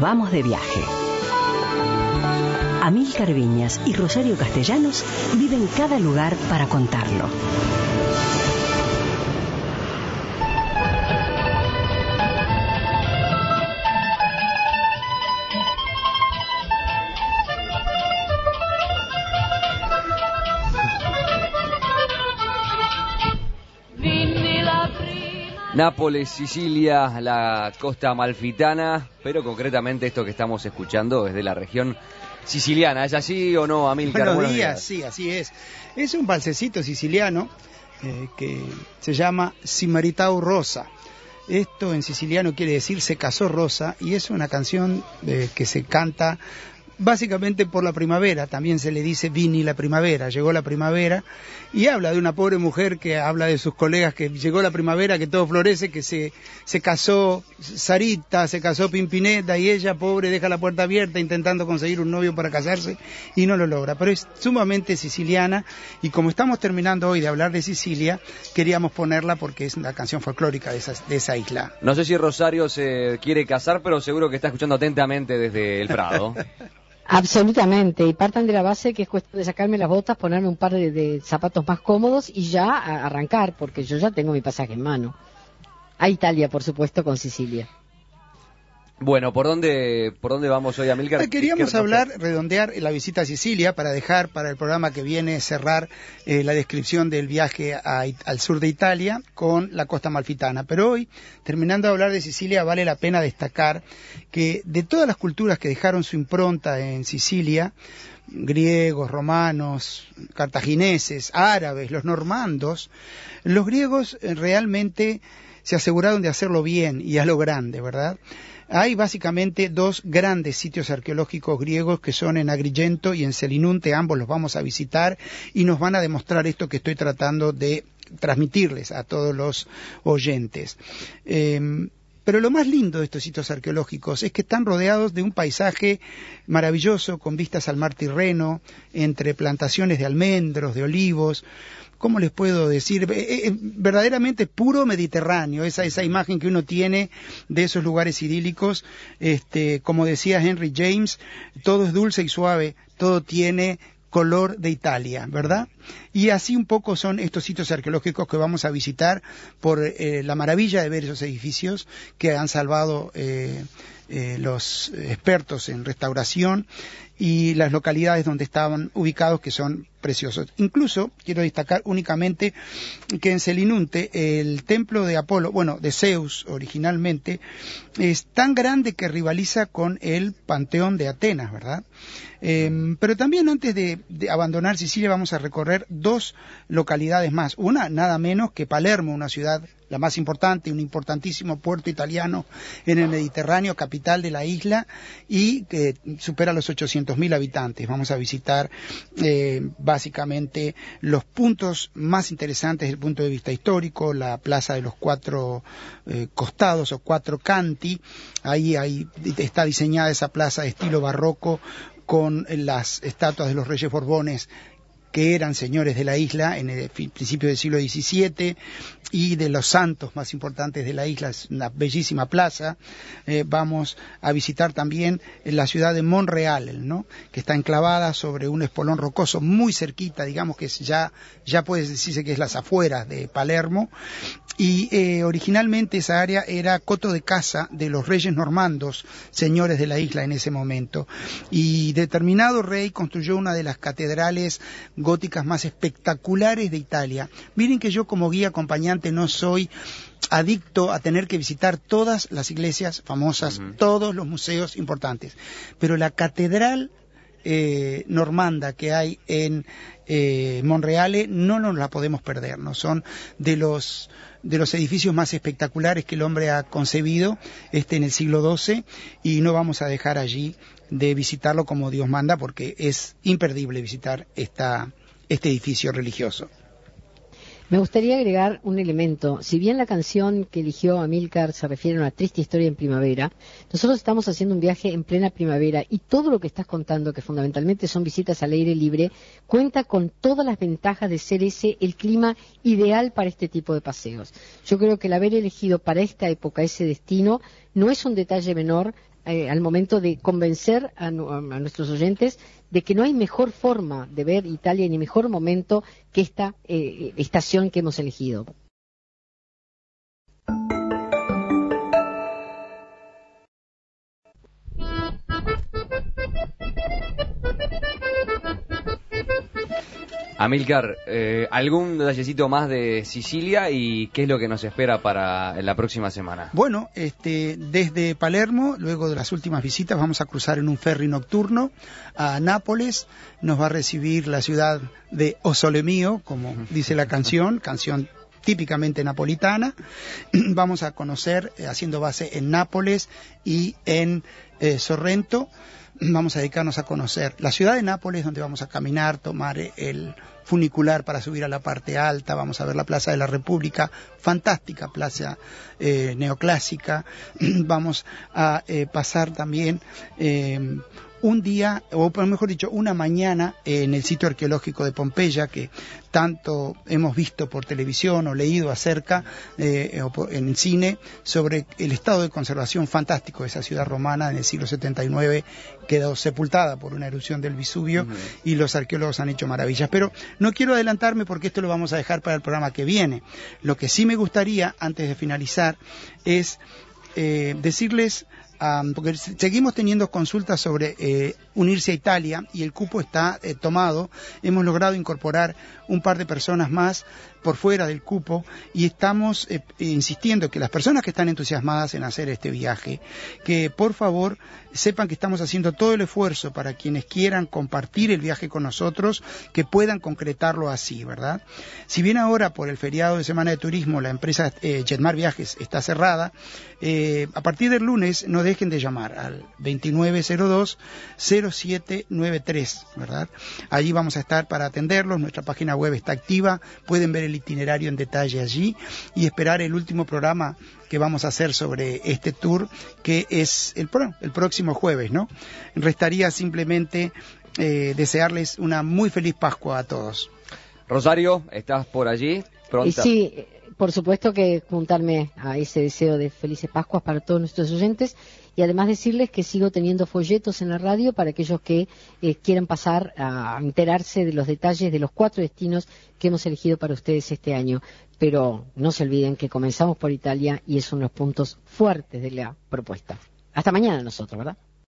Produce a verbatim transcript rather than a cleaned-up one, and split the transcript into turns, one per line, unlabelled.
vamos de viaje. Amílcar Viñas y Rosario Castellanos viven cada lugar para contarlo.
Nápoles, Sicilia, la costa amalfitana, pero concretamente esto que estamos escuchando es de la región siciliana. ¿Es así o no, Amílcar?
Buenos,
Buenos
días,
días,
sí, así es. Es un valsecito siciliano eh, que se llama Simaritau Rosa. Esto en siciliano quiere decir se casó Rosa, y es una canción eh, que se canta básicamente por la primavera. También se le dice vini la primavera, llegó la primavera, y habla de una pobre mujer que habla de sus colegas, que llegó la primavera, que todo florece, que se, se casó Sarita, se casó Pimpineta, y ella, pobre, deja la puerta abierta intentando conseguir un novio para casarse y no lo logra. Pero es sumamente siciliana, y como estamos terminando hoy de hablar de Sicilia, queríamos ponerla porque es una canción folclórica de esa, de esa isla.
No sé si Rosario se quiere casar, pero seguro que está escuchando atentamente desde el Prado.
Absolutamente, y partan de la base que es cuestión de sacarme las botas, ponerme un par de, de zapatos más cómodos y ya a arrancar, porque yo ya tengo mi pasaje en mano. A Italia, por supuesto, con Sicilia.
Bueno, ¿por dónde por dónde vamos hoy, Amílcar?
Queríamos hablar, redondear la visita a Sicilia para dejar para el programa que viene cerrar eh, la descripción del viaje a, al sur de Italia con la costa amalfitana. Pero hoy, terminando de hablar de Sicilia, vale la pena destacar que de todas las culturas que dejaron su impronta en Sicilia, griegos, romanos, cartagineses, árabes, los normandos, los griegos realmente se aseguraron de hacerlo bien y a lo grande, ¿verdad? Hay básicamente dos grandes sitios arqueológicos griegos que son en Agrigento y en Selinunte. Ambos los vamos a visitar y nos van a demostrar esto que estoy tratando de transmitirles a todos los oyentes. Eh, Pero lo más lindo de estos sitios arqueológicos es que están rodeados de un paisaje maravilloso, con vistas al mar Tirreno, entre plantaciones de almendros, de olivos. ¿Cómo les puedo decir? Eh, eh, verdaderamente puro Mediterráneo, esa, esa imagen que uno tiene de esos lugares idílicos. Este, como decía Henry James, todo es dulce y suave, todo tiene color de Italia, ¿verdad? Y así un poco son estos sitios arqueológicos que vamos a visitar por eh, la maravilla de ver esos edificios que han salvado eh, eh, los expertos en restauración, y las localidades donde estaban ubicados, que son preciosos. Incluso quiero destacar únicamente que en Selinunte el templo de Apolo, bueno, de Zeus originalmente, es tan grande que rivaliza con el Panteón de Atenas, ¿verdad? Eh, pero también antes de, de abandonar Sicilia vamos a recorrer dos localidades más. Una, nada menos que Palermo, una ciudad la más importante, un importantísimo puerto italiano en el Mediterráneo, capital de la isla, y que supera los ochocientos mil habitantes. Vamos a visitar eh, básicamente los puntos más interesantes desde el punto de vista histórico, la plaza de los cuatro eh, costados o cuatro canti. Ahí, ahí está diseñada esa plaza de estilo barroco con las estatuas de los reyes Borbones, que eran señores de la isla en el principio del siglo diecisiete, y de los santos más importantes de la isla. Es una bellísima plaza. Eh, vamos a visitar también la ciudad de Monreale, ¿no?, que está enclavada sobre un espolón rocoso muy cerquita, digamos que es ya, ya puede decirse que es las afueras de Palermo, y eh, originalmente esa área era coto de caza de los reyes normandos, señores de la isla en ese momento, y determinado rey construyó una de las catedrales góticas más espectaculares de Italia. Miren que yo como guía acompañante no soy adicto a tener que visitar todas las iglesias famosas, uh-huh. todos los museos importantes, pero la catedral eh, normanda que hay en eh, Monreale no nos la podemos perder, no son de los de los edificios más espectaculares que el hombre ha concebido este en el siglo doce, y no vamos a dejar allí de visitarlo como Dios manda, porque es imperdible visitar esta, este edificio religioso.
Me gustaría agregar un elemento. Si bien la canción que eligió Amílcar se refiere a una triste historia en primavera, nosotros estamos haciendo un viaje en plena primavera, y todo lo que estás contando, que fundamentalmente son visitas al aire libre, cuenta con todas las ventajas de ser ese el clima ideal para este tipo de paseos. Yo creo que el haber elegido para esta época ese destino no es un detalle menor eh, al momento de convencer a, a nuestros oyentes de que no hay mejor forma de ver Italia ni mejor momento que esta eh, estación que hemos elegido.
Amílcar, eh, ¿algún detallecito más de Sicilia y qué es lo que nos espera para la próxima semana?
Bueno, este, desde Palermo, luego de las últimas visitas, vamos a cruzar en un ferry nocturno a Nápoles. Nos va a recibir la ciudad de O Sole Mio, como dice la canción, canción típicamente napolitana. Vamos a conocer, eh, haciendo base en Nápoles y en eh, Sorrento. Vamos a dedicarnos a conocer la ciudad de Nápoles, donde vamos a caminar, tomar el funicular para subir a la parte alta. Vamos a ver la Plaza de la República, fantástica plaza eh, neoclásica. Vamos a eh, pasar también eh, un día, o mejor dicho, una mañana en el sitio arqueológico de Pompeya, que tanto hemos visto por televisión o leído acerca eh, o por, en el cine, sobre el estado de conservación fantástico de esa ciudad romana. En el siglo setenta y nueve quedó sepultada por una erupción del Vesubio, uh-huh. y los arqueólogos han hecho maravillas. Pero no quiero adelantarme porque esto lo vamos a dejar para el programa que viene. Lo que sí me gustaría, antes de finalizar, es eh, decirles... Um, porque seguimos teniendo consultas sobre eh, unirse a Italia y el cupo está eh, tomado. Hemos logrado incorporar un par de personas más por fuera del cupo y estamos eh, insistiendo que las personas que están entusiasmadas en hacer este viaje, que por favor sepan que estamos haciendo todo el esfuerzo para quienes quieran compartir el viaje con nosotros, que puedan concretarlo así, ¿verdad? Si bien ahora por el feriado de Semana de Turismo la empresa eh, Jetmar Viajes está cerrada, eh, a partir del lunes no dejen de llamar al veintinueve cero dos cero siete nueve tres, ¿verdad? Allí vamos a estar para atenderlos. Nuestra página web está activa, pueden ver el itinerario en detalle allí y esperar el último programa que vamos a hacer sobre este tour, que es el, el próximo jueves, ¿no? Restaría simplemente eh, desearles una muy feliz Pascua a todos.
Rosario, ¿estás por allí? ¿Pronta?
Sí, por supuesto que juntarme a ese deseo de felices Pascuas para todos nuestros oyentes, y además decirles que sigo teniendo folletos en la radio para aquellos que eh, quieran pasar a enterarse de los detalles de los cuatro destinos que hemos elegido para ustedes este año. Pero no se olviden que comenzamos por Italia y es uno de los puntos fuertes de la propuesta. Hasta mañana nosotros, ¿verdad?